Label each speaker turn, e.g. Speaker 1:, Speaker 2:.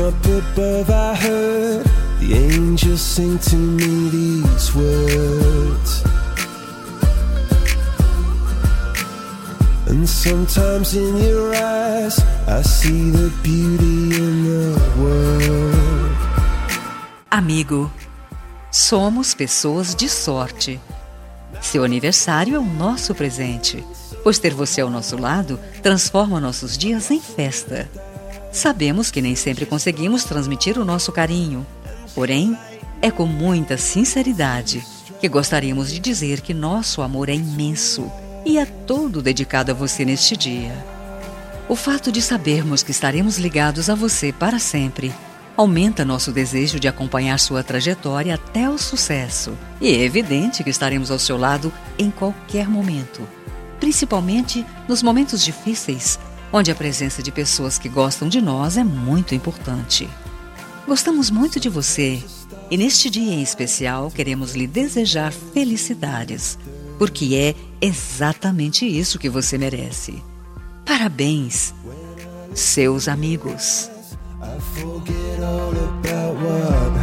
Speaker 1: up above I heard the angels sing to me these words. And sometimes in your eyes I see the beauty in the world.
Speaker 2: Amigo, somos pessoas de sorte. Seu aniversário é o nosso presente, pois ter você ao nosso lado transforma nossos dias em festa. Sabemos que nem sempre conseguimos transmitir o nosso carinho, porém, é com muita sinceridade que gostaríamos de dizer que nosso amor é imenso e é todo dedicado a você neste dia. O fato de sabermos que estaremos ligados a você para sempre aumenta nosso desejo de acompanhar sua trajetória até o sucesso. E é evidente que estaremos ao seu lado em qualquer momento, principalmente nos momentos difíceis, onde a presença de pessoas que gostam de nós é muito importante. Gostamos muito de você e neste dia em especial queremos lhe desejar felicidades, porque é exatamente isso que você merece. Parabéns, seus amigos.
Speaker 1: I forget all about what